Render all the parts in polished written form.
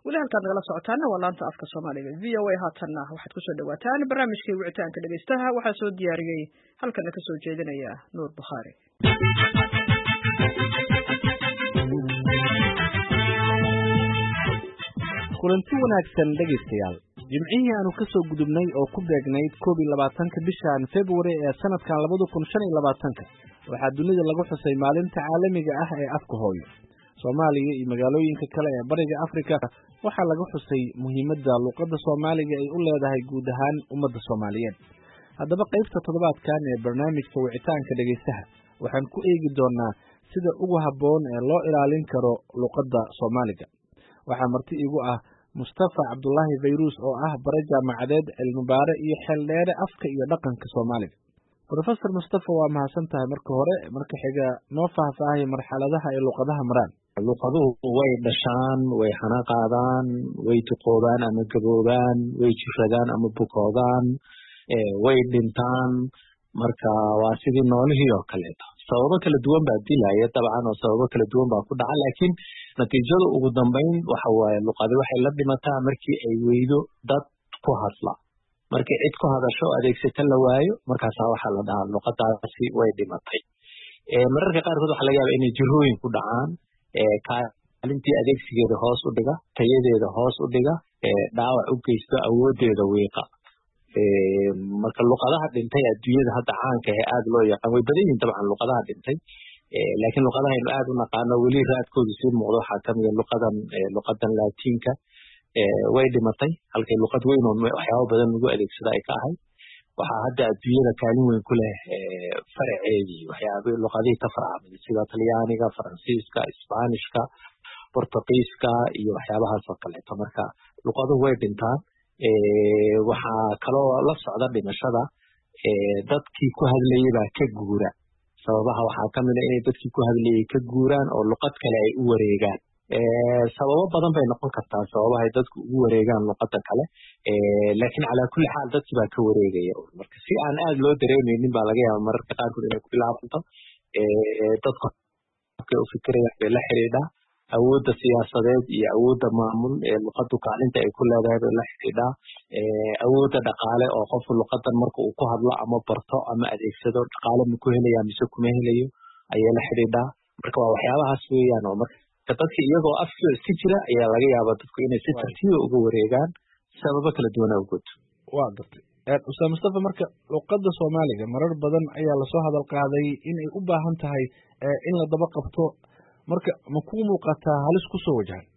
weli halkaad nagala socotaana waa laanta afka Soomaaliga VOA haatanna waxaad ku soo dhawaataan barnaamijkii wicitaanka dhageystaha waxaa soo diyaariyay halkan ka soo jeedinaya Nuur Bukhari. kulanti wanaagsan dhageystayaal jimcihii aanu ka soo gudubnay oo ku beegnayd 22 bishan February ee sanadkan 2025 waxaa dunida lagu xusay maalinta caalamiga ah ee afka hooyo. Soomaaliya iyo magaalooyinka kale ee bariga Afrika waxaa lagu xusay muhiimadda luqadda Soomaaliga ay u leedahay guud ahaan ummadda Soomaaliyeed. Haddaba qaybta toddobaadkan ee barnaamijka wicitaanka dhageystaha waxaan ku eegi doonaa sida ugu habboon ee loo ilaalin karo luqadda Soomaaliga. waxaa marti igu ah Mustafa Abdullahi Fayrus oo ah bare jaamacadeed cilmi baare iyo xeeldheere afka iyo dhaqanka Soomaaliga. Professor Mustafa waa mahadsantahay marka hore, marka xiga noo faahfaahay marxaladaha ay luqadaha maraan. luqaduhu way dhashaan, way xana qaadaan, way tuqoobaan ama gaboobaan, way jiradaan ama bukoodaan, way dhintaan, marka waa sidii noolihii oo kaleeto. sababo kala duwan baa dilaya dabcan oo sababo kala duwan baa ku dhaca, laakiin natiijada ugu dambeyn waxa waaye luqadi waxay la dhimataa markii ay weydo dad ku hadla. markii cid ku hadasho adeegsata la waayo, markaasaa waxaa la dhahaa luqadaasi way dhimatay. mararka qaarkood waxaa laga yaabaa inay jirooyin ku dhacaan, kaalintii adeegsigeeda hoos u dhiga, tayadeeda hoos u dhiga, dhaawac u geysto, awoodeeda wiiqa. marka luqadaha dhintay adduunyada hadda caanka ah aad loo yaqaan way badan yihiin dabcan luqadaha dhintay, laakiin luqadahaynu aad u naqaano weli raadkoodu sii muuqdo waxaa ka mid luqadan laatiinka way dhimatay, halkay luqad weyn oo waxyaabo badan lagu adeegsada ay ka ahayd. waxaa hadda adduunyada kaalin weyn ku leh faraceedii waxyaabihii luqadihii ka farcamay sida talyaaniga, faransiiska, isbaanishka, bortuqiiska iyo waxyaabahaas oo kaleeto. marka luqaduhu way dhintaan. waxaa kaloo la socda dhimashada dadkii ku hadlayay baa ka guura. sababaha waxaa ka mid ah inay dadkii ku hadlayay ka guuraan oo luqad kale ay u wareegaan. sababo badan bay noqon kartaa sababahay dadku ugu wareegaan luqadda kale, laakiin calaa kulli xaal dadkii baa ka wareegaya. marka si aan aad loo dareemaynin baa laga yaaba mararka qaarkood inay ku bilaabanto dadku u fikiraya bay la xidhiidhaa awoodda siyaasadeed iyo awoodda maamul ee luqaddu kaalinta ay ku leedahay bay la xidhiidhaa awoodda dhaqaale oo qofku luqadan marka uu ku hadlo ama barto ama adeegsado dhaqaale ma ku helaya mise kuma helayo ayay la xidhiidhaa. marka waa waxyaabahaas weeyaan oo marka dadka iyagoo afkooda iska jira ayaa laga yaabaa dadku inay si tartiiba uga wareegaan sababo kala duwan awgood. waa gartay Ustaad Mustafa, marka luqadda Soomaaliga marar badan ayaa lasoo hadal qaaday in ay u baahan tahay in la daba qabto. marka ma ku muuqataa halis ku soo wajahan?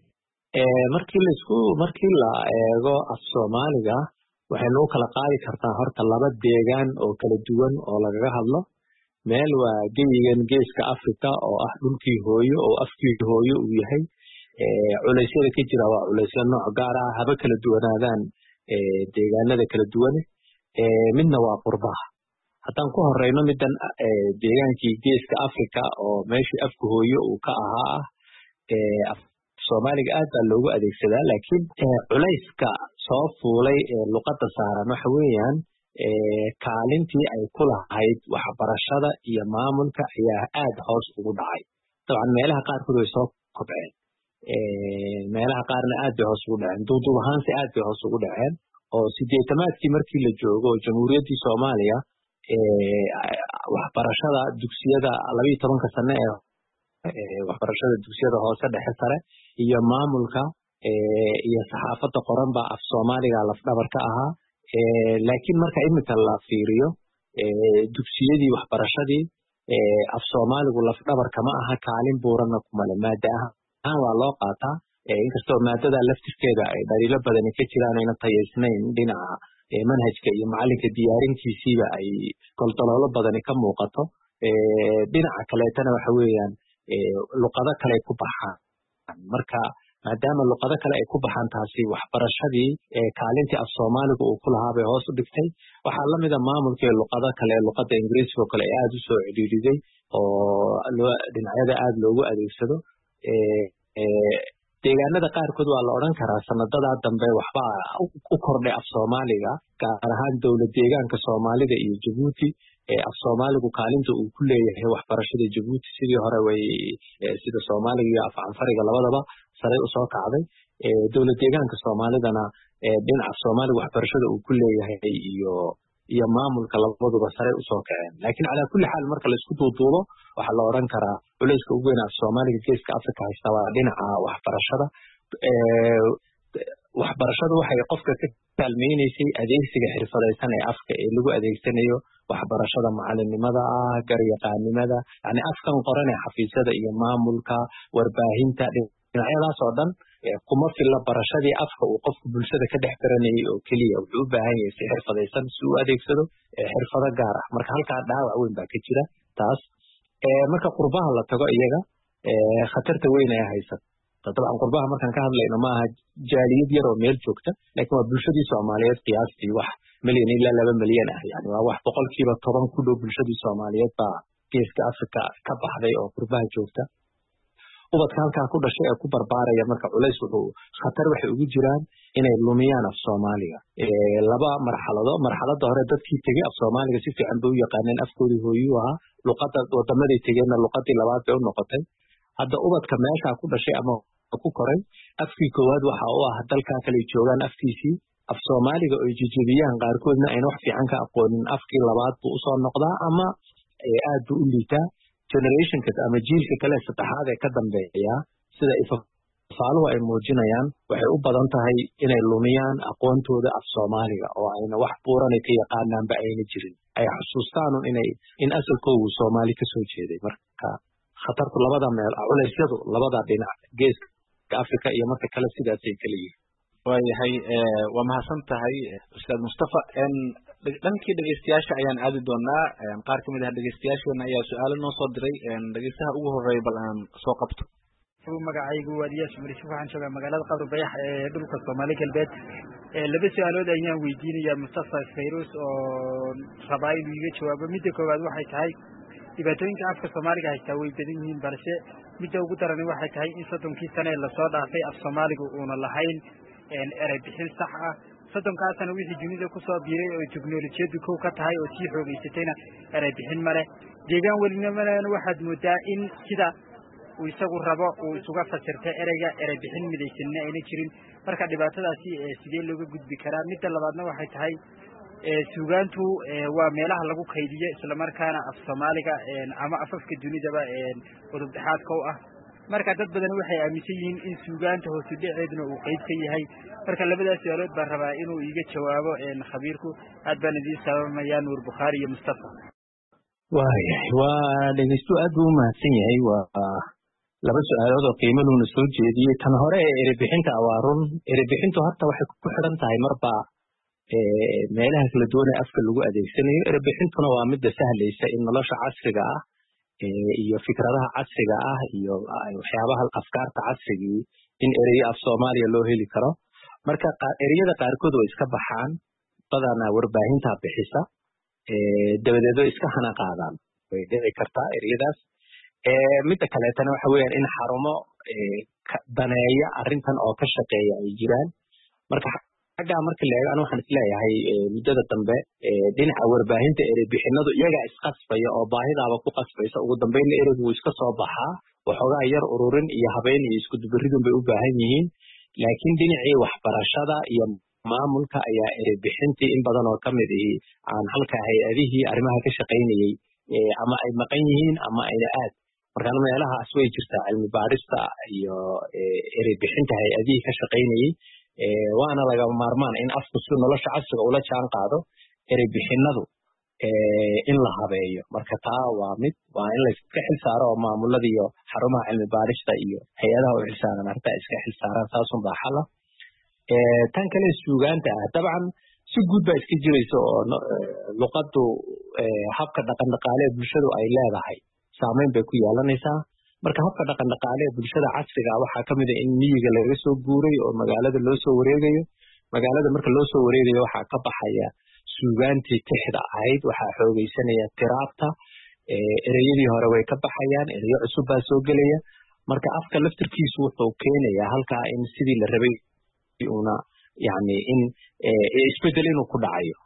markii la eego af Soomaaliga waxaynu u kala qaadi kartaa horta laba deegaan oo kala duwan oo lagaga hadlo. meel waa geyigan geeska Afrika oo ah dhulkii hooyo oo afkii hooyo uu yahay. culeysyada ka jira waa culeysyo nooc gaar ah, haba kala duwanaadaan deegaanada kala duwan. midna waa qurbaha. haddaan ku horeyno middan deegaankii geeska Afrika oo meeshii afka hooyo uu ka ahaa af Soomaaliga aad baa loogu adeegsadaa, laakiin culeyska soo fuulay ee luqadda saaran waxa weeyaan kaalintii ay ku lahayd waxbarashada iyo maamulka ayaa aad hoos ugu dhacay. dabcan meelaha qaarkood way soo kobceen, meelaha qaarna aad bay hoos ugu dhaceen. duuduub ahaanse aad bay hoos ugu dhaceen oo 80-aadkii markii la joogo oo jamhuuriyaddii Soomaaliya waxbarashada dugsiyada 12 sano ee waxbarashada dugsiyada hoose dhexe sare iyo maamulka iyo saxaafadda qoran baa af Soomaaliga lafdhabar ka ahaa. laakiin marka imika la fiiriyo dugsiyadii waxbarashadii af Soomaaligu lafdhabar kama aha, kaalin buuranna kuma leh. maada ahaan waa loo qaataa, inkastoo maadada laftirkeeda ay dhaliilo badani ka jiraan ayna tayaysnayn dhinaca manhajka iyo macalinka diyaarintiisiiba ay goldaloolo badani ka muuqato. dhinaca kaleetana waxa weeyaan luqado kale ay ku baxaan. marka maadaama luqado kale ay ku baxaan taasi waxbarashadii kaalintii af Soomaaliga uu ku lahaa bay hoos u dhigtay. waxaa la mid ah maamulka ee luqado kale luqadda Ingiriisiga oo kale ay aad u soo cidhiidhiday oo dhinacyada aad loogu adeegsado. deegaanada qaarkood waa la odhan karaa sanadadaa dambe waxbaa u kordhay af Soomaaliga, gaar ahaan dowlad deegaanka Soomaalida iyo Jabuuti. af Soomaaligu kaalinta uu ku leeyahay waxbarashada Jabuuti sidii hore way sida Soomaaliga iyo af Canfariga labadaba sare u soo kacday. dowlad deegaanka Soomaalidana dhinaca Soomaaliga waxbarashada uu ku leeyahay iyo maamulka labaduba sare u soo kaceen laakiin ala kulli xaal marka la isku duuduubo waxa la oran karaa culayska ugu weyn ee Soomaaliga geeska Afrika haysta waa dhinaca waxbarashada waxbarashadu waxay qofka ka kaalmeynaysay adeegsiga xirfadaysan ee afka ee lagu adeegsanayo waxbarashada macalinimada garyaqaanimada yani afkan qoran ee xafiisyada iyo maamulka warbaahinta dhinacyadaas oo dhan kuma filla barashadii afka uu qofku bulshada ka dhex baranayay oo keliya wuxuu u baahan yahay si xirfadaysan si uu adeegsado xirfado gaar ah marka halkaa dhaawac weyn baa ka jira taas marka qurbaha la tago iyaga khatarta weyn ay haysata طبعا قربها markaan ka hadlayno ma aha jaaliyad yar oo meel joogta laakiin waa bulshadii Soomaaliyeed qiyaastii wax milyan ilaa 2 milyan ah yani waa wax boqolkiiba 10 ku dhow bulshadii Soomaaliyeed baa geeska Afrika ka baxday oo qurbaha joogta ubadka halkaa ku dhashay ee ku barbaaraya marka culays wuxuu khatar waxay ugu jiraan inay lumiyaan af Soomaaliga laba marxalada hore dadkii tagay af Soomaaliga si fiican bay u yaqaaneen afkoodii hooyo ahaa luqadda wadamaday tageenna luqadii labaad bay u noqotay hadda ubadka meesha ku dhashay ama ku koray afkii koowaad waxa uu ah dalka kale joogan afkiisii af Soomaaliga oo jijibiyaan qaarkoodna ay wax fiican ka aqoonin afkii labaad buu soo noqdaa ama aad u liita generationka ama jiilka kale saddexaad ee ka dambeeya sida ifaaluhu ay muujinayaan waxay u badan tahay inay lumiyaan aqoontooda af Soomaaliga oo ayna wax buuran ka yaqaanaanba ayna jirin ay xusuustaan in asalkoodu Soomaali ka soo jeeday marka khatartu labada meel culeysyadu labada dhinac geeska Afrika iyo marka kale sidaas ay kala yihiin waayahay waa mahadsan tahay Ustaad Mustafa dhankii dhageystayaasha ayaan aadi doonaa qaar kamid ah dhageystayaashana ayaa su'aalo noo soo diray dhageystaha ugu horeeya bal aan soo qabto magacaygu waa Diyaas Mariis waxaan joogaa magaalada Qabri Bayax ee dhulka Soomaali galbeed laba su'aalood ayaan weydiinayaa Mustafa Fayrus oo rabaa inuu iga jawaabo midda koowaad waxay tahay dhibaatooyinka afka Soomaaliga haysta way badan yihiin balse midda ugu daran waxay tahay in 30 sano la soo dhaafay af Soomaaliga uuna lahayn eray bixin sax ah 30 sano wixii dunida ku soo biiray oo teknoolajiyadu kow ka tahay oo sii xoogaysatayna eray bixin male deegaan welinimada waxaad moodaa in sida uu isagu rabo uu isuga fasirtay erayga eray bixin midaysanna ayna jirin marka dhibaatadaasi sidee looga gudbi karaa midda labaadna waxay tahay suugaantu waa meelaha lagu kaydiyo isla markaana af Soomaaliga ama afafka dunidaba udub dhaxaadka u ah marka dad badan waxay aaminsan yihiin in suugaanta hoos u dhaceedna uu qayb ka yahay marka labadaas su'aalood baan rabaa inuu iga jawaabo khabiirku aad baan idin salaamayaa Nuur Bukhari iyo Mustafa waa dhegeysto aad u mahadsan yahay waa laba su'aalood oo qiimo leh soo jeediyay tan hore ee erebixinta awaarun erebixintu horta waxay ku xiran tahay marba meelaha kala duwan ee afka lagu adeegsanayo erebixintuna waa mid sahlaysa in nolosha casriga ah iyo fikradaha casriga ah iyo waxyaabaha afkaarta casriga in ereyo af Soomaaliya loo heli karo marka ereyada qaarkood way iska baxaan badana warbaahinta bixisa dabadeed iska hana qaadaan way dhici kartaa ereyadaas midda kale tan waxa weeyaan in xarumo daneeya arrintan oo ka shaqeeya ay jiraan marka xagga marka la eego waxaan isleeyahay muddada dambe dhinaca warbaahinta erebixinadu iyaga isqasbaya oo baahidaaba ku qasbaysa ugu dambeyn ereygu iska soo baxaa waxoogaa yar ururin iyo habeyn iyo isku dubaridun bay u baahan yihiin laakiin dhinacii waxbarashada iyo maamulka ayaa erebixintii in badan oo ka mid ihi aan halka hay-adihii arrimaha ka shaqaynayay ama ay maqan yihiin ama ayna aad markaan meelahaas way jirtaa cilmi baarista iyo erebixinta hay-adihii ka shaqaynayay waana laga maarmaan in afku si nolosha casriga ula jaan qaado erebixinadu in la habeeyo marka taa waa mid waa in la iska xil saaro oo maamulada iyo xarumaha cilmi baarista iyo hay-adaha u xilsaaran arrintaa iska xil saaraan saasun baa xala tan kale suugaanta ah dabcan si guud baa iska jiraysa oo luqaddu habka dhaqan dhaqaale ee bulshadu ay leedahay saameyn bay ku yeelanaysaa marka habka dhaqan dhaqaale ee bulshada casriga waxaa ka mid ah in miyiga laga soo guuray oo magaalada loo soo wareegayo magaalada marka loo soo wareegayo waxaa ka baxaya suugaantii tixda ahayd waxaa xoogaysanaya tiraabta ereyadii hore way ka baxayaan ereyo cusub baa soo gelaya marka afka laftirkiisu wuxuu keenayaa halkaa in sidii la rabay una yani in isbedel inuu ku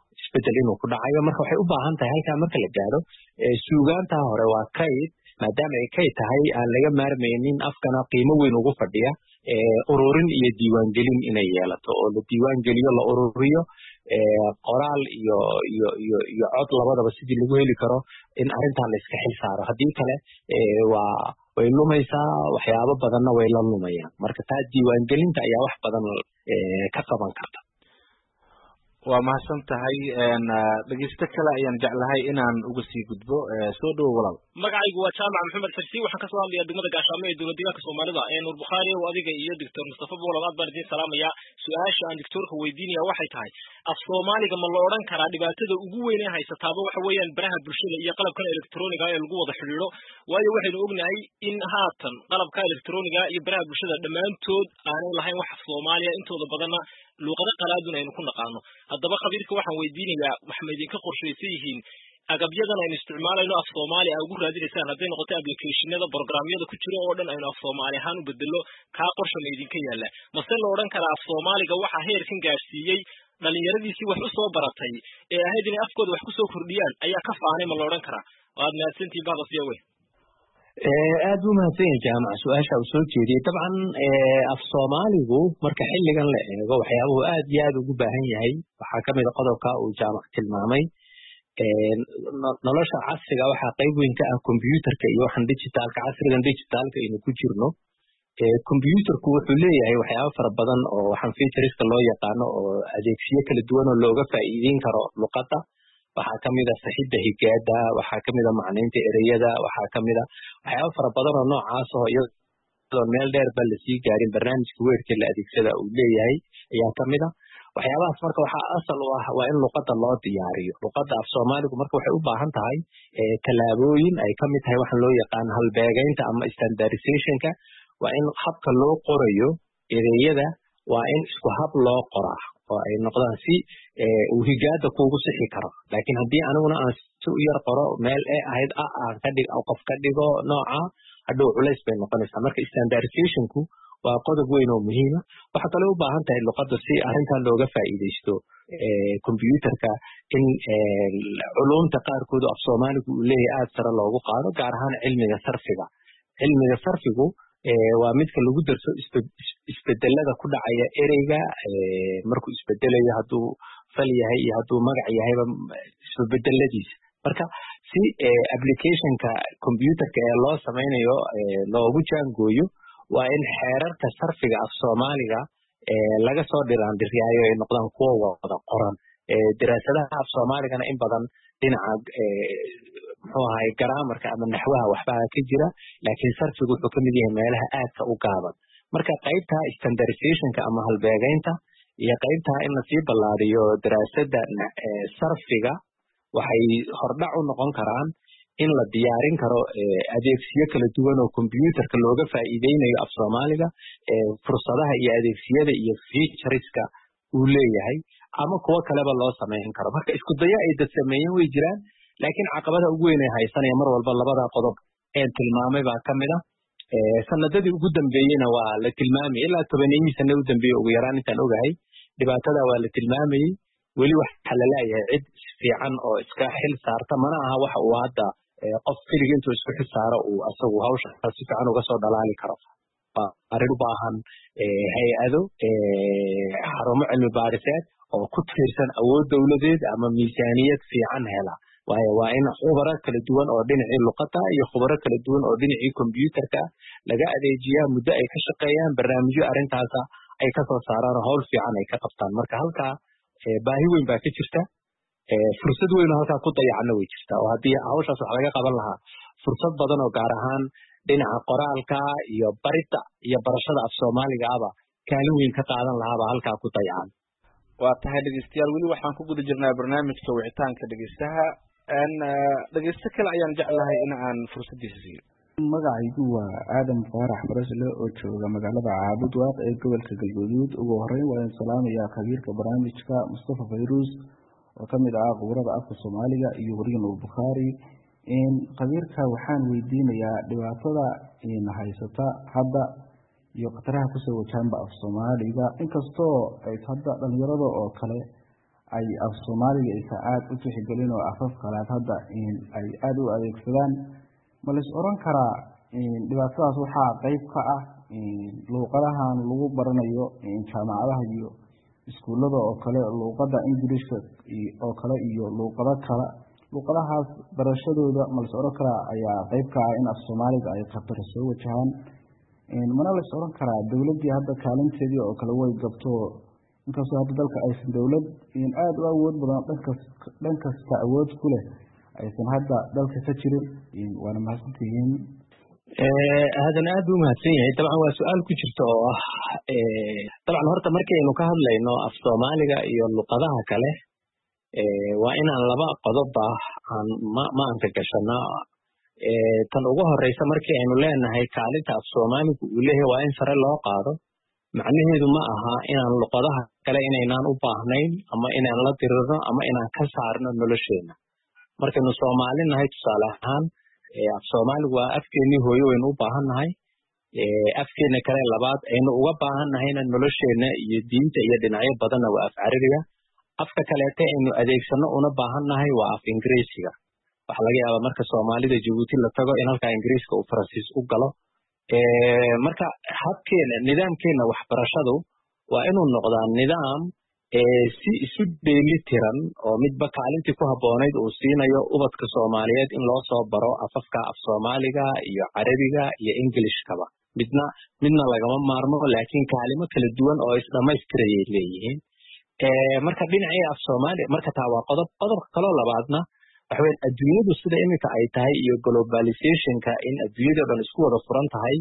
dhacayo marka waxay u baahan tahay halkaa marka la gaaro suugaanta hore waa kayd maadaama ay kayd tahay aan laga maarmaynin afkana qiimo weyn ugu fadhiya ururin iyo diiwaangelin inay yeelato oo la diiwaangeliyo la ururiyo qoraal iyo cod labadaba sidii lagu heli karo in arrintan la iska xil saaro haddii kale way lumaysaa waxyaabo badanna way la lumayaan marka taa diiwaangelinta ayaa wax badan ka qaban karta waa mahadsan tahay dhegeysto kale ayaan jeclahay inaan uga sii gudbo soo dhowo walaal magacaygu waa jaamac maxamed xirsi waxaan kasoo hadlayaa degmada gaashaamo ee dowlad deegaanka soomaalida nuur bukhaari oo adiga iyo doctor mustafa bolol aad baan idiin salaamayaa su-aasha aan doctorka weydiinaya waxay tahay af soomaaliga ma la odhan karaa dhibaatada ugu weyn ee haysataaba waxa weeyaan baraha bulshada iyo qalabkan electroniga ee lagu wada xidhiidho waayo waxaynu ognahay in haatan qalabka electroniga iyo baraha bulshada dhammaantood aanay lahayn wax af soomaaliya intooda badanna luuqado qalaadun aynu ku naqaano haddaba khabiirka waxaan weydiinayaa waxma idinka qorshaysan yihiin agabyadan aynu isticmaalayno af soomaali a ugu raadinaysaan hadday noqoto applicationada programyada ku jiro oo dhan aynu af soomaali ahaan u bedelo kaa qorsha ma idinka yaalla mase la odhan karaa af soomaaliga waxaa heerkan gaadhsiiyey dhalinyaradiisii wax u soo baratay ee ahayd inay afkooda wax kusoo kordhiyaan ayaa ka faanay ma la odhan karaa waad mahadsantihin bahdas wey aad buu mahadsan yahay jaamac su-aasha uu soo jeediyey dabcan af soomaaligu marka xilligan la eego waxyaabuhu aad iyo aad ugu baahan yahay waxaa kamid a qodobka uu jaamac tilmaamay nolosha casriga waxaa qayb weyn ka ah combyuterka iyo waxaan digitaalka casrigan digitaalka aynu ku jirno combyuterku wuxuu leeyahay waxyaabo fara badan oo waxaan featureska loo yaqaano oo adeegsiyo kala duwan oo looga faa'iideyn karo luqadda waxaa kamid a saxidda higaada waxaa kamid a macnaynta ereyada waxaa kamid a waxyaabo fara badan oo noocaas oo iyadoo meel dheer ba lasii gaarin barnaamijka weerka la adeegsada uu leeyahay ayaa kamid a waxyaabahaas marka waxaa asal u ah waa in luqadda loo diyaariyo luqadda af soomaaligu marka waxay u baahan tahay tallaabooyin ay kamid tahay waxaan loo yaqaano halbeegaynta ama standardizationka waa in habka loo qorayo ereyada waa in isku hab loo qoraa oo ay noqdaan si uu higaada kuugu sixi karo laakiin haddii aniguna aan si u yar qoro meel ahayd aan ka dhig qof ka dhigo nooca hadhow culays bay noqonaysaa marka standardizationku waa qodob weyn oo muhiima waxaa kaloo u baahan tahay luqadda si arrintan looga faa'iidaysto combyuterka in culumta qaarkoodu af soomaaligu uu leeyahay aad sare loogu qaado gaar ahaan cilmiga sarfigu waa midka lagu darso isbedelada ku dhacaya ereyga markuu isbedelayo hadduu fal yahay iyo hadduu magac yahayba isbedeladiisa marka si applicationka combyuterka ee loo samaynayo loogu jaangooyo waa in xeerarka sarfiga af soomaaliga laga soo dhiraandiriyaayo ay noqdaan kuwa wada qoran daraasadaha af soomaaligana in badan dhinaca muxuu ahay garaamarka ama naxwaha waxbaa ka jira laakiin sarfigu wuxuu kamid yahay meelaha aadka u gaaban marka qaybta standardizationka ama halbeegaynta iyo qaybta in lasii ballaariyo daraasada sarfiga waxay hordhac u noqon karaan in la diyaarin karo adeegsiyo kala duwan oo combyuterka looga faa'iideynayo af soomaaliga fursadaha iyo adeegsiyada iyo featureska uu leeyahay ama kuwo kaleba loo samayn karo marka isku dayo ay dad sameeyeen way jiraan laakiin caqabada ugu weyn ee haysanaya mar walba labada qodob ee tilmaamay baa kamid a sanadadii ugu dambeeyeyna waa la tilmaamayay ilaa 10 sano u dambeeyey ugu yaraan intaan ogahay dhibaatada waa la tilmaamayay weli waxa la leeyahay cid fiican oo iska xil saarta mana aha waxa uu hadda qof keliya intuu isku xil saaro uu asagu hawsha si fiican uga soo dhalaali karo arrin u baahan hay-ado xarumo cilmi baariseed oo ku tiirsan awood dowladeed ama miisaaniyad fiican hela waayo waa in khubaro kala duwan oo dhinacii luqadda iyo khubaro kala duwan oo dhinacii combyuterka laga adeejiyaa muddo ay ka shaqeeyaan barnaamijyo arrintaasa ay kasoo saaraan oo hawl fiican ay ka qabtaan marka halkaa baahi weyn baa ka jirta fursad weyn oo halkaa ku dayacana way jirtaa oo haddii hawshaas wax laga qaban lahaa fursad badan oo gaar ahaan dhinaca qoraalka iyo barida iyo barashada af soomaaliga aba kaalin weyn ka qaadan lahaabaa halkaa ku dayacan waa tahay dhegeystayaal weli waxaan ku guda jirnaa barnaamijka wicitaanka dhegeystaha dhegeysto kale ayaan jeclahay in aan fursaddiisa siiyo magacaygu waa aadan faarax barasle oo jooga magaalada caabudwaaq ee gobolka galguduud ugu horeyn waan salaamayaa khabiirka barnaamijka mustafa fayrus oo kamid ah khubarada afka soomaaliga iyo wariye nuur bukhaari khabiirka waxaan weydiinayaa dhibaatada haysata hadda iyo khataraha kusoo wajaanba af soomaaliga inkastoo ay hadda dhalinyarada oo kale ay af soomaaliga aysan aada u tixgelin oo afaf kalaad hadda ay aada u adeegsadaan ma lais oran karaa dhibaatadaas waxaa qeyb ka ah luuqadahan lagu baranayo jaamacadaha iyo iskuullada oo kale luuqadda ingiriiska oo kale iyo luuqado kale luuqadahaas barashadooda malse oran karaa ayaa qayb ka ah in af soomaaliga ay khatar soo wajahaan mana la is oran karaa dowladdii hadda kaalinteedii oo kale way gabto inkastoo hadda dalka aysan dowlad aada u awood badan dhan kasta awood ku leh aysan hadda dalka ka jirin waana mahadsantihiin aadan aad u mahadsan yahay dabcan waa su-aal ku jirta oo ah dabcan horta markaynu ka hadlayno af soomaaliga iyo luqadaha kale waa inaan laba qodobba ma anka gashana tan ugu horeysa markii aynu leenahay kaalinta af soomaaligu uu leeyahay waa in sare loo qaado macnaheedu ma aha inaan luqadaha kale inaynaan u baahnayn ama inaan la dirirno ama inaan ka saarno nolosheena markaynu soomaali nahay tusaale ahaan af soomaaligu waa afkeennii hooyo waynu u baahan nahay afkeena kale labaad aynu uga baahan nahayna nolosheena iyo diinta iyo dhinacyo badanna waa af carabiga afka kaleete aynu adeegsano una baahan nahay waa af ingiriisiga waxaa laga yaabaa marka soomaalida jabuuti la tago in halkaa ingiriiska uu faransiis u galo marka habkeena nidaamkeena waxbarashadu waa inuu noqdaa nidaam si isu dheeli tiran oo midba kaalintii ku habboonayd uu siinayo ubadka soomaaliyeed in loo soo baro afafka af soomaaliga iyo carabiga iyo ingilishkaba midna lagama maarmo laakiin kaalimo kala duwan oo isdhamaystirayay leeyihiin marka dhinacii af soomaaliya marka taa waa qodobka kaloo labaadna waxaweyn adduunyadu sida iminka ay tahay iyo globalizationka in adduunyadao dhan isku wada furan tahay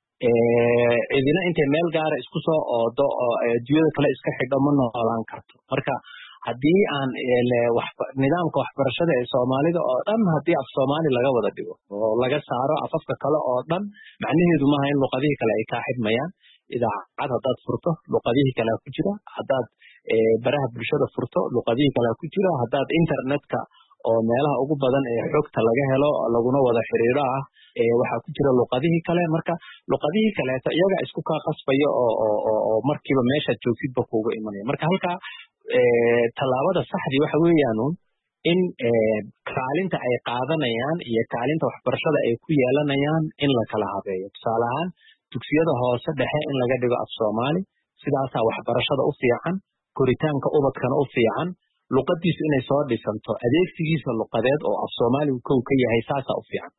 cidina intay meel gaara isku soo oodo oo adduunyada kale iska xidho ma noolaan karto marka haddii aan nidaamka waxbarashada ee soomaalida oo dhan haddii af soomaali laga wada dhigo oo laga saaro afafka kale oo dhan macnaheedu maaha in luqadihii kale ay kaa xidhmayaan idaacad haddaad furto luqadihii kalea ku jira haddaad baraha bulshada furto luqadihii kalea ku jira haddaad internetka oo meelaha ugu badan ee xogta laga helo laguna wada xiriiro ah waxaa ku jira luqadihii kale marka luqadihii kaleeto iyaga isku kaa qasbaya oo markiiba meeshaad joogtidba kuuga imanaya marka halkaa tallaabada saxdii waxa weeyaanuun in kaalinta ay qaadanayaan iyo kaalinta waxbarashada ay ku yeelanayaan in la kala habeeyo tusaale ahaan dugsiyada hoose dhexe in laga dhigo af soomaali sidaasaa waxbarashada u fiican koritaanka ubadkana u fiican luqadiisu inay soo dhisanto adeegsigiisa luqadeed oo af soomaaligu kow ka yahay saasaa u fiican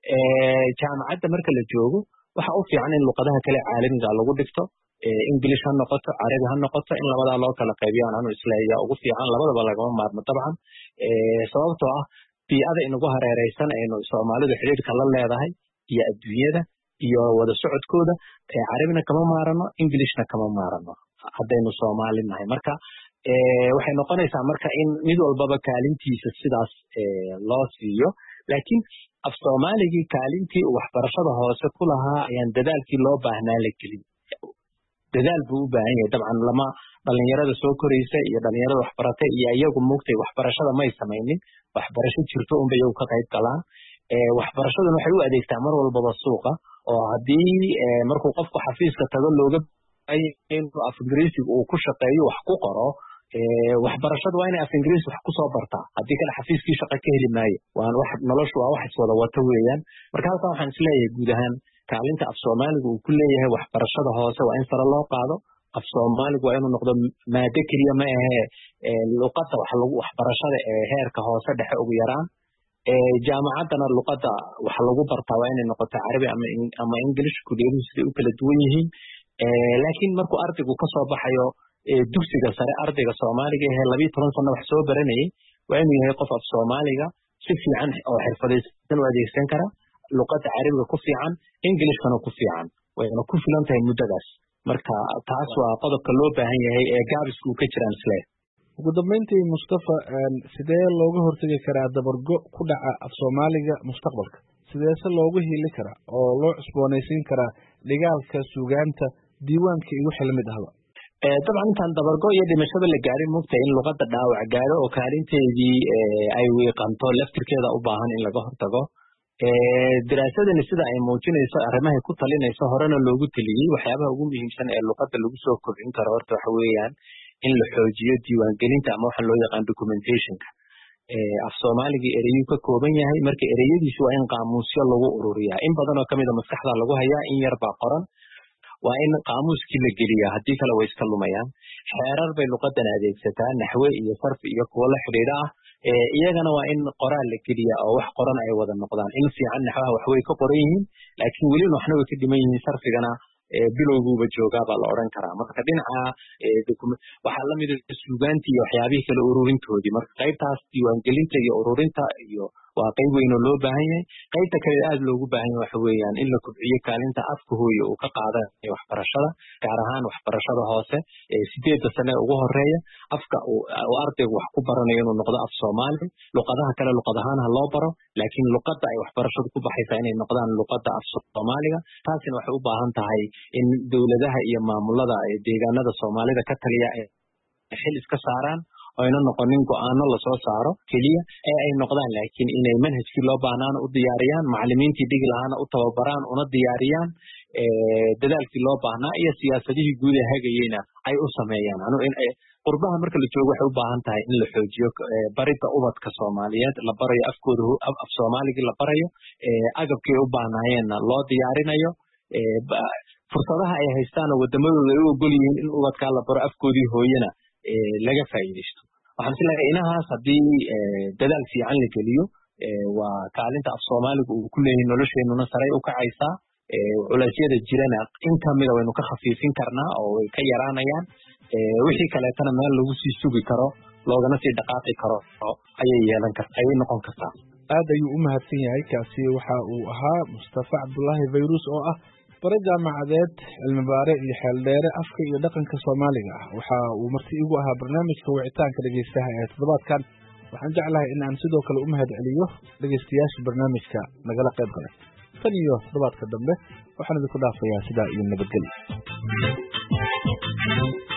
jaamacadda marka la joogo waxa u fiican in luqadaha kale caalamiga lagu dhigto english ha noqoto carabi ha noqoto in labadaa loo kala qaybiyaan anu isleeya ugu fiican labadaba lagama maarmo dabcan sababtoo ah bii'ada inagu hareereysan aynu soomaalidu xidhiidhka la leedahay iyo adduunyada iyo wada socodkooda carabina kama maarano englishna kama maarano haddaynu soomaali nahay marka waxay noqonaysaa marka in mid walbaba kaalintiisa sidaas loo siiyo laakiin af soomaaligii kaalintii uu waxbarashada hoose ku lahaa ayaan dadaalkii loo baahnaa la gelin dadaal buu u baahan yahay dabcan lama dhalinyarada soo koraysa iyo dhalinyarada waxbaratay iyo iyagu mugtay waxbarashada may samaynin waxbarasho jirto unba iyagu ka qayb galaan waxbarashaduna waxay u adeegtaa mar walbaba suuqa oo haddii markuu qofku xafiiska tago looga inuu af ingiriisiga uu ku shaqeeyo wax ku qoro waxbarashadu waa inay af ingiriis wax kusoo bartaa haddii kale xafiiskii shaqa ka heli maayo noloshu waa wax iswada wato weeyaan marka halkan waxaan isleeyahay guud ahaan kaalinta af soomaaliga uu ku leeyahay waxbarashada hoose waa in sare loo qaado af soomaaligu waa inuu noqdo maado keliya ma ahee luqadda waxbarashada ee heerka hoose dhexe ugu yaraan jaamacaddana luqadda wax lagu bartaa waa inay noqoto carabi ama english kulliyaduhu siday u kala duwan yihiin laakiin markuu ardaygu kasoo baxayo dugsiga sare ardayga soomaaliga ahee 12 sano wax soo baranayay waa inuu yahay qof af soomaaliga si fiican oo xirfadaysan u adeegsan kara luqadda carabiga ku fiican englishkana ku fiican wayna ku filan tahay muddadaas marka taas waa qodobka loo baahan yahay ee gaabisku ka jiraan isle ugu dambeyntii Mustafa sidee looga hortagi karaa dabargo ku dhaca af soomaaliga mustaqbalka sidee se loogu heli karaa oo loo cusboonaysiin karaa dhigaalka suugaanta diiwaanka iyo wixii la mid ahba dabcan intaan dabargo iyo dhimashada la gaarin mugta in luqadda dhaawac gaaro oo kaalinteedii ay wiiqanto laftirkeeda u baahan in laga hortago daraasadani sida ay muujinayso arrimahay ku talinayso horena loogu taliyey waxyaabaha ugu muhiimsan ee luqadda lagu soo kobcin karo horta waxa weeyaan in la xoojiyo diiwaangelinta ama waxa loo yaqaan documentationka af soomaaligii ereyuu ka kooban yahay marka ereyadiisu waa in qaamuusyo lagu ururiyaa in badan oo kamid a maskaxda lagu hayaa in yar baa qoran waa in qaamuuskii la geliyaa, haddii kale way iska lumayaan. xeerar bay luqadan adeegsataa, naxwe iyo sarf iyo kuwo la xidhiidha ah. iyagana waa in qoraal la geliyaa oo wax qoran ay wada noqdaan. in fiican naxwaha wax way ka qoran yihiin, laakiin weli waxna way ka dhiman yihiin. sarfigana bilowguuba joogaa baa la odhan karaa. marka dhinaca waxaa lamid suugaantii iyo waxyaabihii kale ururintoodii. marka qaybtaas diiwaangelinta iyo ururinta iyo waa qayb weyn oo loo baahan yahay. qaybta kale aad loogu baahan yahay waxa weeyaan in la kobciyo kaalinta afka hooye uu ka qaadanayo waxbarashada, gaar ahaan waxbarashada hoose. 8 sane ugu horeeya afka uu ardaygu wax ku baranayo inuu noqdo af Soomaali. luqadaha kale luqad ahaan ha loo baro, laakiin luqadda ay waxbarashadu ku baxaysaa inay noqdaan luqadda af Soomaaliga. taasina waxay u baahan tahay in dowladaha iyo maamulada deegaanada Soomaalida ka taliya ay xil iska saaraan, ayna noqonin go'aano la soo saaro keliya ee ay noqdaan laakiin inay manhajkii loo baahnaana u diyaariyaan, macallimiintii dhigi lahaana u tababaraan una diyaariyaan, dadaalkii loo baahnaa iyo siyaasadihii guud ee hagayeyna ay u sameeyaan. qurbaha marka la joogo waxay u baahan tahay in la xoojiyo baridda ubadka Soomaaliyeed, la barayo afkooda af Soomaaligii la barayo, agabkii u baahnaayeenna loo diyaarinayo. fursadaha ay haystaan oo wadamadooda ay u ogol yihiin in ubadkaa la baro afkoodii hooyana laga faa'iidaysto. waxaan isleeyahay inahaas haddii dadaal fiican la geliyo, waa kaalinta af Soomaaliga uu ku leeyahay nolosheenuna saray u kacaysaa. culeysyada jirana in kamida waynu ka khafiifin karnaa oo way ka yaraanayaan. wixii kaleetana meel lagu sii sugi karo, loogana sii dhaqaaqi karo ayay noqon kartaa. aad ayuu u mahadsan yahay. kaasi waxa uu ahaa Mustafa Cabdullaahi Fayrus oo ah bare jaamacadeed, cilmi baare iyo xeeldheere afka iyo dhaqanka Soomaaliga ah. waxa uu marti igu ahaa barnaamijka wicitaanka dhegeystaha ee toddobaadkan. waxaan jeclahay in aan sidoo kale u mahadceliyo dhegeystayaasha barnaamijka nagala qayb galay. tan iyo toddobaadka dambe waxaan idinku dhaafayaa sidaa iyo nabadgelyo.